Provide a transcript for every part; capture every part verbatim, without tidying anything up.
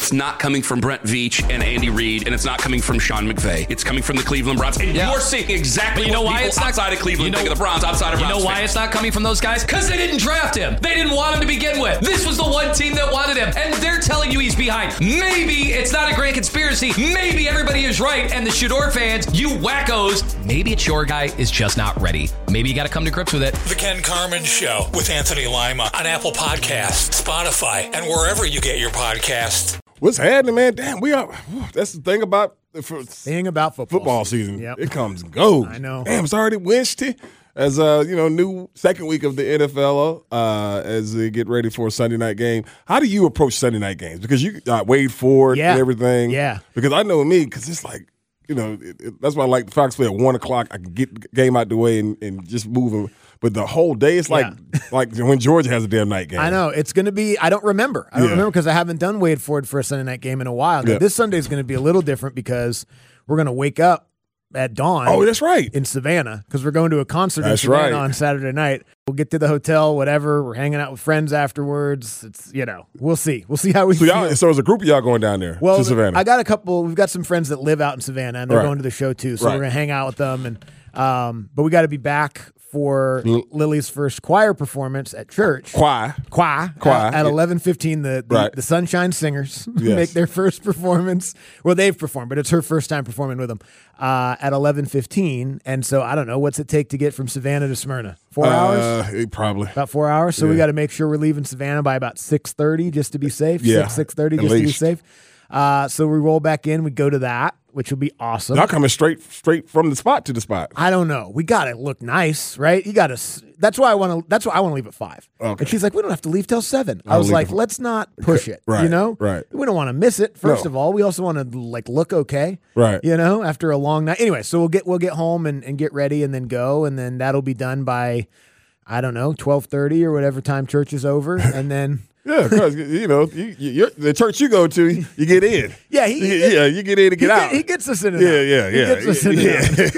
it's not coming from Brent Veach and Andy Reid, and it's not coming from Sean McVay. It's coming from the Cleveland Browns. And yeah. you're seeing exactly but you know what why people it's not, outside of Cleveland you know, think of the Browns, outside of You Browns know why fans. it's not coming from those guys? Because they didn't draft him. They didn't want him to begin with. This was the one team that wanted him, and they're telling you he's behind. Maybe it's not a grand conspiracy. Maybe everybody is right, and the Shador fans, you wackos, maybe it's your guy is just not ready. Maybe you got to come to grips with it. The Ken Carman Show with Anthony Lima on Apple Podcasts, Spotify, and wherever you get your podcasts. What's happening, man? Damn, we are. That's the thing about the thing about football, football season. Yep. It comes and goes. I know. Damn, it's already Wednesday. As uh, you know, new second week of the N F L uh, as they get ready for a Sunday night game. How do you approach Sunday night games? Because you uh, Wade Ford yeah. and everything. Yeah. Because I know me, because it's like, you know, it, it, that's why I like the Fox play at one o'clock. I can get the game out the way and, and just move them. But the whole day, it's like yeah. like when Georgia has a damn night game. I know. It's going to be – I don't remember. I don't yeah. remember because I haven't done Wade Ford for a Sunday night game in a while. Now, yeah. This Sunday is going to be a little different because we're going to wake up at dawn. Oh, that's right. In Savannah because we're going to a concert that's in Savannah right. on Saturday night. We'll get to the hotel, whatever. We're hanging out with friends afterwards. It's, you know, we'll see. We'll see how we so feel. Y'all, so there's a group of y'all going down there well, to Savannah. I got a couple – we've got some friends that live out in Savannah, and they're right. going to the show too. So right. we're going to hang out with them. and um, But we got to be back for L- Lily's first choir performance at church. Choir. Choir. Choir. At, at eleven fifteen, the, the, right. the Sunshine Singers yes. make their first performance. Well, they've performed, but it's her first time performing with them uh, at eleven fifteen. And so, I don't know, what's it take to get from Savannah to Smyrna? Four uh, hours? Probably. About four hours. So yeah. we got to make sure we're leaving Savannah by about six thirty just to be safe. Yeah. six, six thirty just least. to be safe. Uh, so we roll back in. We go to that, which will be awesome. Y'all coming straight straight from the spot to the spot. I don't know. We got to look nice, right? You got to. That's why I want to. That's why I want to leave at five. Okay. And she's like, we don't have to leave till seven. I'll I was like, at, let's not push it. Right. You know, right. We don't want to miss it. First no. of all, we also want to like look okay. Right. You know, after a long night. Anyway, so we'll get we'll get home and, and get ready and then go, and then that'll be done by, I don't know, twelve thirty or whatever time church is over, and then. Yeah, because, you know, you, you, the church you go to, you get in. Yeah, he, you, yeah, you get in to get out. Get, he gets us in and yeah, out. Yeah, he yeah, gets us in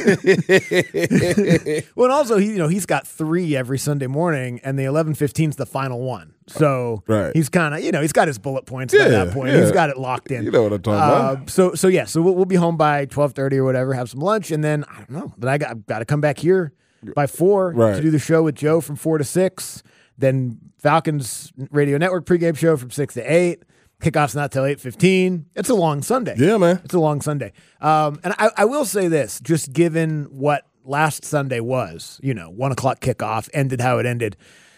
yeah. and out. Well, and also, he, you know, he's got three every Sunday morning, and the eleven fifteen is the final one. So right. he's kind of, you know, he's got his bullet points yeah, by that point. Yeah. He's got it locked in. You know what I'm talking uh, about. So, so yeah, so we'll, we'll be home by twelve thirty or whatever, have some lunch, and then, I don't know, then I got, I've got to come back here by four right. to do the show with Joe from four to six. Then Falcons Radio Network pregame show from six to eight. Kickoff's not till eight fifteen. It's a long Sunday. Yeah, man. It's a long Sunday. Um, and I, I will say this, just given what last Sunday was, you know, one o'clock kickoff, ended how it ended.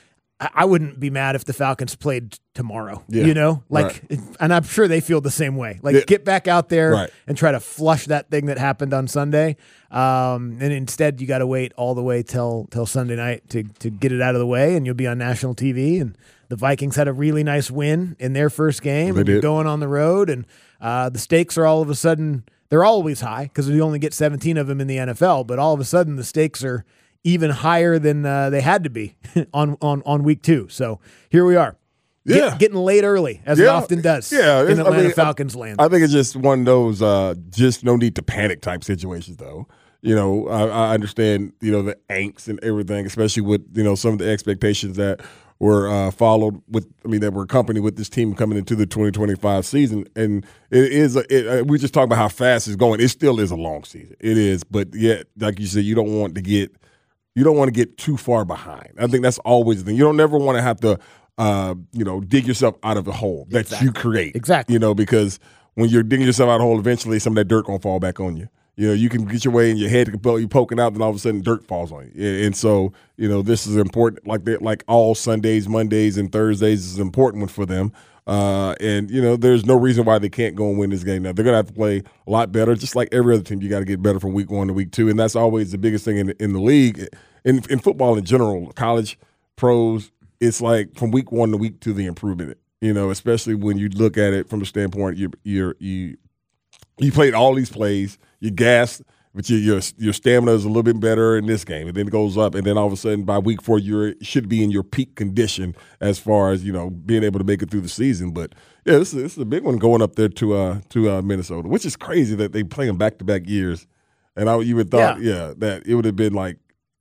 I, I wouldn't be mad if the Falcons played tomorrow, yeah. you know? Like, right. and I'm sure they feel the same way. Like, yeah. get back out there right. and try to flush that thing that happened on Sunday. Um, and instead, you got to wait all the way till till Sunday night to to get it out of the way, and you'll be on national T V. And the Vikings had a really nice win in their first game. They and you're did. going on the road, and uh, the stakes are all of a sudden they're always high because we only get seventeen of them in the N F L. But all of a sudden, the stakes are even higher than uh, they had to be on on on week two. So here we are. Yeah. Get, getting late early, as yeah. it often does yeah. in Atlanta I mean, Falcons I, land. I think it's just one of those uh, just no need to panic type situations, though. You know, I, I understand, you know, the angst and everything, especially with, you know, some of the expectations that were uh, followed with, I mean, that were accompanied with this team coming into the twenty twenty-five season. And it is, a, it, uh, we just talk about how fast it's going. It still is a long season. It is. But yet, like you said, you don't want to get, you don't want to get too far behind. I think that's always the thing. You don't never want to have to, uh, you know, dig yourself out of a hole that exactly. you create. Exactly. You know, because when you're digging yourself out of a hole, eventually some of that dirt going to fall back on you. You know, you can get your way in your head, you're poking out, then all of a sudden dirt falls on you. And so, you know, this is important, like they, like all Sundays, Mondays, and Thursdays is an important one for them. Uh, and, you know, there's no reason why they can't go and win this game. Now, they're going to have to play a lot better. Just like every other team, you got to get better from week one to week two. And that's always the biggest thing in, in the league. In, in football in general, college, pros, it's like from week one to week two, the improvement, you know, especially when you look at it from a standpoint, you you're, you you played all these plays, you gassed, but your, your your stamina is a little bit better in this game, and then it goes up, and then all of a sudden by week four you should be in your peak condition as far as, you know, being able to make it through the season. But yeah, this is, this is a big one going up there to uh to uh, Minnesota, which is crazy that they play them back to back years, and I you would thought yeah. yeah that it would have been like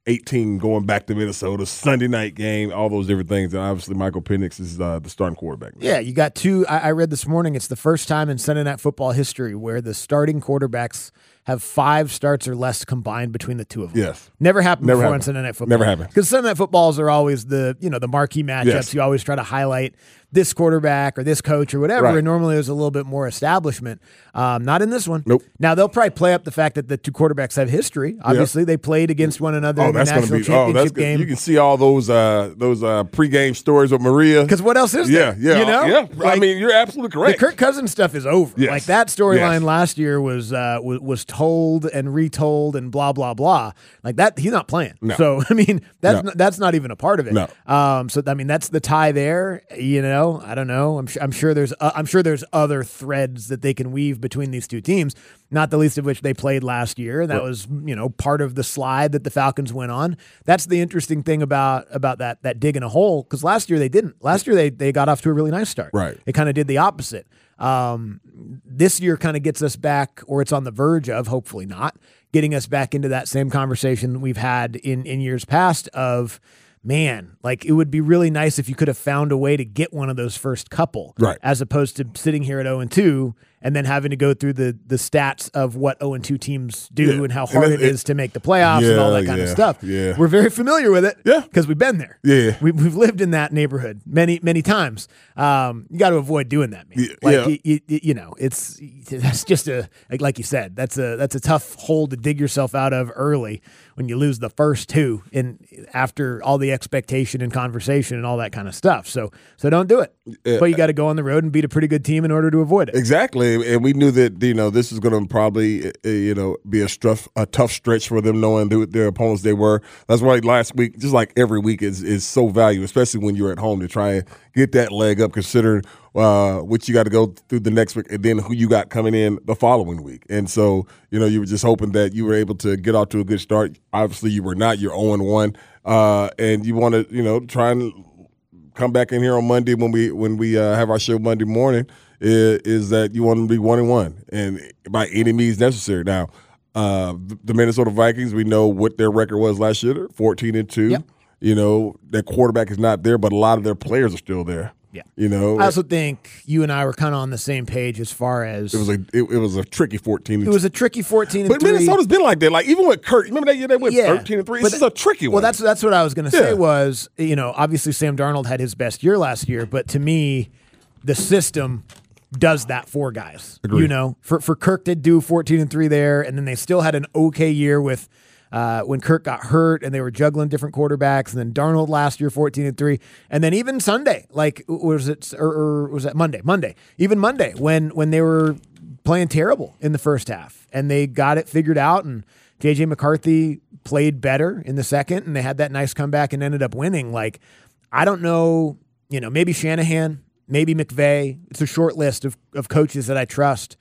eighteen going back to Minnesota, Sunday night game, all those different things. And obviously Michael Penix is uh, the starting quarterback. Yeah, you got two. I, I read this morning it's the first time in Sunday Night Football history where the starting quarterbacks have five starts or less combined between the two of them. Yes. Never happened Never before happened. on Sunday Night Football. Never happened. Because Sunday Night Footballs are always the, you know, the marquee matchups. Yes. You always try to highlight this quarterback or this coach or whatever, Right. and normally there's a little bit more establishment. Um, not in this one. Nope. Now, they'll probably play up the fact that the two quarterbacks have history. Obviously, they played against one another Oh, in the that's going national to be. Oh, championship that's good. game. You can see all those uh, those uh, pregame stories with Maria. Because what else is Yeah, there? yeah, You know? yeah. I Like, mean, you're absolutely the correct. Kirk Cousins stuff is over. Yes. Like that storyline Yes. last year was, uh, was was told and retold and blah blah blah. Like that, he's not playing. No. So I mean, that's No. not, that's not even a part of it. No. Um. So I mean, that's the tie there. You know, I don't know. I'm sure. I'm sure there's. Uh, I'm sure there's other threads that they can weave between these two teams. Not the least of which they played last year. That Right. was, you know, part of the slide that the Falcons went on. That's the interesting thing about about that that dig in a hole, because last year they didn't. Last year they they got off to a really nice start. Right. They kind of did the opposite. Um, this year kind of gets us back, or it's on the verge of, hopefully not, getting us back into that same conversation we've had in in years past of, man, like it would be really nice if you could have found a way to get one of those first couple, Right. as opposed to sitting here at oh and two and then having to go through the the stats of what oh and two teams do Yeah. and how And hard that- it is to make the playoffs and all that Yeah, kind of yeah, stuff. yeah. We're very familiar with it, Yeah. because we've been there. Yeah. we, we've lived in that neighborhood many many times. Um, you got to avoid doing that, man. Yeah, Like yeah. You, you, you know, it's that's just a like, like you said, that's a that's a tough hole to dig yourself out of early when you lose the first two and after all the expectation and conversation and all that kind of stuff. So so don't do it. Yeah. But you got to go on the road and beat a pretty good team in order to avoid it. Exactly, and we knew that you know this is going to probably uh, you know be a tough a tough stretch for them, knowing who their opponents they were. That's why last week, just like every week, is is so valuable, especially when you're at home, to try and get that leg up, considering uh, what you got to go through the next week, and then who you got coming in the following week. And so you know you were just hoping that you were able to get off to a good start. Obviously, you were not. You're oh and one, uh, and you want to you know try and come back in here on Monday when we when we uh, have our show Monday morning. Is, is that you want to be one and one, and by any means necessary. Now, uh, the Minnesota Vikings, we know what their record was last year, fourteen and two. Yep. You know, their quarterback is not there, but a lot of their players are still there. Yeah. You know, I also think you and I were kind of on the same page as far as it was a it, it was a tricky fourteen. it was a tricky fourteen and but three. Minnesota's been like that. Like even with Kurt, remember that year they went Yeah, thirteen and three. but This is a tricky one. Well, that's that's what I was going to say. Yeah. Was, you know, obviously Sam Darnold had his best year last year, but to me, the system does that for guys. Agreed. You know, for for Kirk to do fourteen and three there, and then they still had an okay year with uh, when Kirk got hurt, and they were juggling different quarterbacks. And then Darnold last year fourteen and three, and then even Sunday, like was it or, or was that Monday? Monday, even Monday when when they were playing terrible in the first half, and they got it figured out, and J J McCarthy played better in the second, and they had that nice comeback and ended up winning. Like, I don't know, you know, maybe Shanahan, maybe McVay. It's a short list of, of coaches that I trust,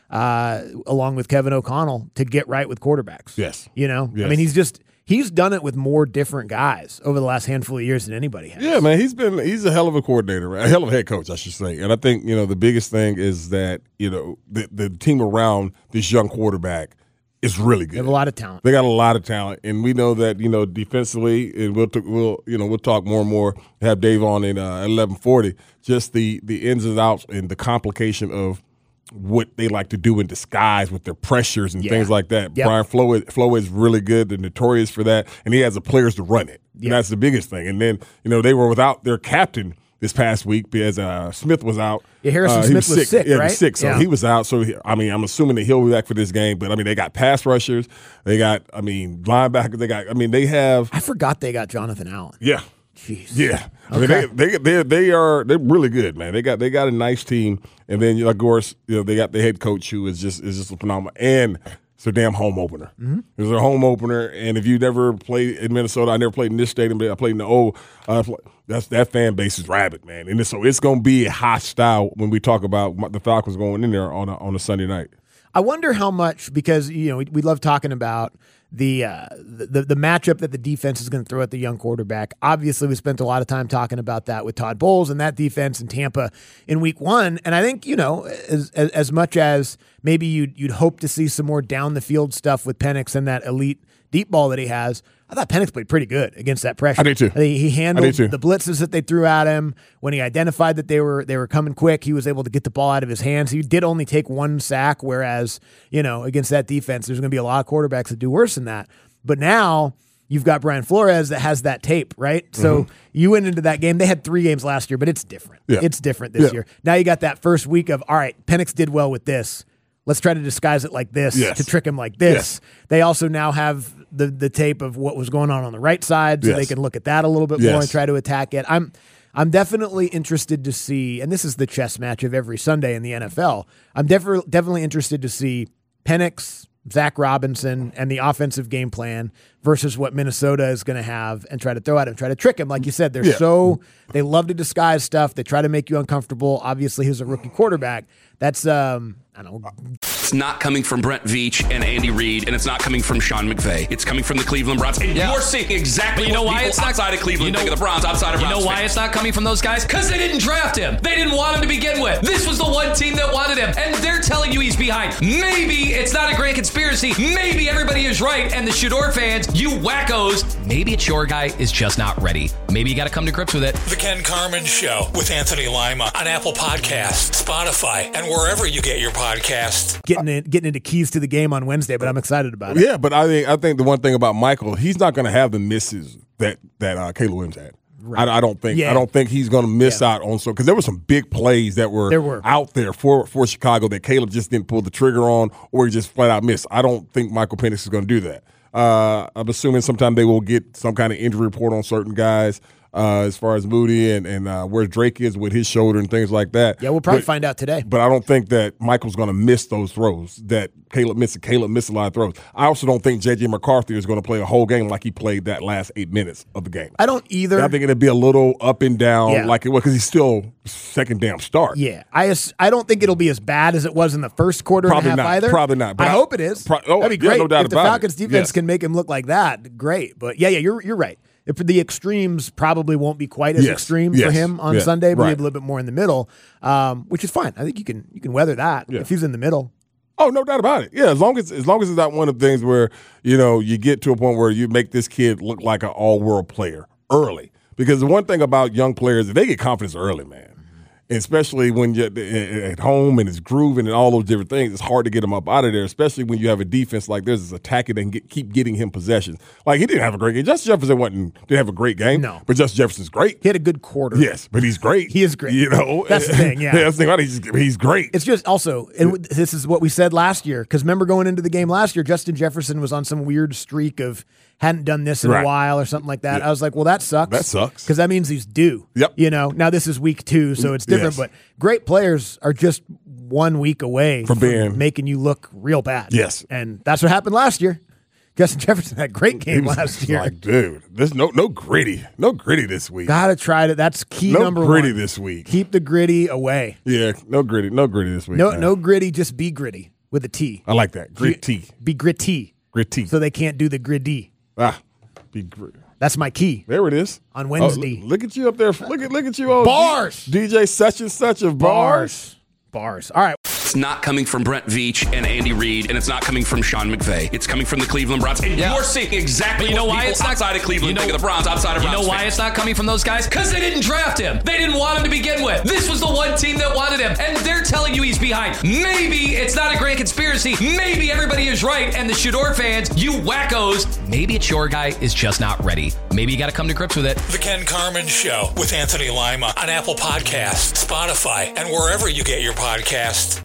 uh, along with Kevin O'Connell, to get right with quarterbacks. Yes. You know, I Yes. mean, he's just, he's done it with more different guys over the last handful of years than anybody has. Yeah, man, he's been he's a hell of a coordinator, right? A hell of a head coach, I should say. And I think you know the biggest thing is that you know the the team around this young quarterback is really good. They have a lot of talent. They got a lot of talent, and we know that you know defensively, and we'll t- we'll you know we'll talk more and more. Have Dave on in uh, eleven forty. Just the the ins and outs and the complication of what they like to do in disguise with their pressures and Yeah. things like that. Yep. Brian Flo is, Flo is really good. They're notorious for that, and he has the players to run it. Yep. And that's the biggest thing. And then you know they were without their captain this past week because uh, Smith was out. Yeah, Harrison uh, he Smith was sick, Yeah, he right? was sick, so Yeah. he was out. So he, I mean, I'm assuming that he'll be back for this game. But I mean, they got pass rushers. They got, I mean, linebackers. They got, I mean, they have. I forgot they got Jonathan Allen. Yeah. Jeez. Yeah, I mean Okay. they they they they are they're really good, man. They got they got a nice team, and then you know, of course you know they got the head coach who is just is just phenomenal, and it's a damn home opener. Mm-hmm. It was a home opener, and if you never played in Minnesota, I never played in this stadium, but I played in the old. Uh, that's that fan base is rabid, man, and it's, so it's going to be hostile when we talk about the Falcons going in there on a, on a Sunday night. I wonder how much, because you know we, we love talking about the, uh, the the matchup that the defense is going to throw at the young quarterback. Obviously, we spent a lot of time talking about that with Todd Bowles and that defense in Tampa in Week One. And I think you know as as, as much as maybe you'd you'd hope to see some more down the field stuff with Penix and that elite deep ball that he has, I thought Penix played pretty good against that pressure. I did too. He, he handled I did too. the blitzes that they threw at him. When he identified that they were they were coming quick, he was able to get the ball out of his hands. He did only take one sack, whereas, you know, against that defense, there's going to be a lot of quarterbacks that do worse than that. But now you've got Brian Flores that has that tape, right? Mm-hmm. So you went into that game. They had three games last year, but it's different. Yeah. It's different this yeah. year. Now you got that first week of, all right, Penix did well with this. Let's try to disguise it like this yes. to trick him like this. Yes. They also now have the the tape of what was going on on the right side, so yes. they can look at that a little bit yes. more and try to attack it. I'm I'm definitely interested to see, and this is the chess match of every Sunday in the N F L. I'm definitely definitely interested to see Penix, Zach Robinson, and the offensive game plan versus what Minnesota is going to have and try to throw at him, try to trick him. Like you said, they're yeah. so they love to disguise stuff. They try to make you uncomfortable. Obviously, he's a rookie quarterback. That's um, I don't know. It's not coming from Brent Veach and Andy Reid, and it's not coming from Sean McVay. It's coming from the Cleveland Browns. And yeah. you're seeing exactly you know what why people it's not, outside of Cleveland you know, think of the Browns, outside of You Browns know why fans. it's not coming from those guys? Because they didn't draft him. They didn't want him to begin with. This was the one team that wanted him, and they're telling you he's behind. Maybe it's not a grand conspiracy. Maybe everybody is right, and the Shador fans, you wackos, maybe it's your guy is just not ready. Maybe you got to come to grips with it. The Ken Carman Show with Anthony Lima on Apple Podcasts, Spotify, and wherever you get your podcasts. Getting in, getting into keys to the game on Wednesday, but I'm excited about it. Yeah, but I think I think the one thing about Michael, he's not going to have the misses that that uh, Caleb Williams had. Right. I, I don't think. Yeah. I don't think he's going to miss yeah. out on so because there were some big plays that were, there were out there for for Chicago that Caleb just didn't pull the trigger on or he just flat out missed. I don't think Michael Penix is going to do that. Uh, I'm assuming sometime they will get some kind of injury report on certain guys. Uh, as far as Moody and, and uh, where Drake is with his shoulder and things like that. Yeah, we'll probably but, find out today. But I don't think that Michael's going to miss those throws that Caleb missed. Caleb missed a lot of throws. I also don't think J J McCarthy is going to play a whole game like he played that last eight minutes of the game. I don't either. I think it'll be a little up and down yeah. like it was because he's still second damn start. Yeah, I I don't think it'll be as bad as it was in the first quarter Probably and a half not. either. Probably not. I, I hope it is. Pro- oh, That'd be yeah, great. no doubt if the about Falcons it. defense yes. can make him look like that, great. But yeah, yeah, you're you're right. If the extremes probably won't be quite as yes. extreme yes. for him on yeah. Sunday, but right. maybe a little bit more in the middle, um, which is fine. I think you can you can weather that yeah. if he's in the middle. Oh, no doubt about it. Yeah, as long as as long as it's not one of the things where, you know, you get to a point where you make this kid look like an all-world player early. Because the one thing about young players, they get confidence early, man. Especially when you're at home and it's grooving and all those different things, it's hard to get him up out of there, especially when you have a defense like this that's attacking and get, keep getting him possessions. Like, he didn't have a great game. Justin Jefferson wasn't, didn't have a great game. No. But Justin Jefferson's great. He had a good quarter. Yes, but he's great. He is great. You know? That's the thing, yeah. yeah that's the thing about it. He's, he's great. It's just also, and this is what we said last year, because remember going into the game last year, Justin Jefferson was on some weird streak of hadn't done this in right. a while or something like that. Yeah. I was like, well, that sucks. That sucks. Because that means he's due. Yep. You know, now this is week two, so it's different, Yes. but great players are just one week away From from, being- making you look real bad. Yes. And that's what happened last year. Justin Jefferson had a great He game was last year. like, dude, there's no no gritty. No gritty this week. Gotta try to, that's key no number gritty one. this week. Keep the gritty away. Yeah, no gritty. No gritty this week. No, man. no gritty, just be gritty with a T. I like that. Gritty. Be gritty. Gritty. So they can't do the gritty. ah, be gritty. That's my key. There it is. On Wednesday. Oh, look, look at you up there. Look at look at you. Oh, Bars. D J such and such of bars. Bars. All right. It's not coming from Brent Veach and Andy Reid, and it's not coming from Sean McVay. It's coming from the Cleveland Browns. And yeah. you're seeing exactly you know what why people it's not, outside of Cleveland you know, think of the Browns, outside of You Browns know why fans. it's not coming from those guys? Because they didn't draft him. They didn't want him to begin with. This was the one team that wanted him, and they're telling you he's behind. Maybe it's not a grand conspiracy. Maybe everybody is right, and the Shador fans, you wackos, maybe it's your guy is just not ready. Maybe you got to come to grips with it. The Ken Carman Show with Anthony Lima on Apple Podcasts, Spotify, and wherever you get your podcasts.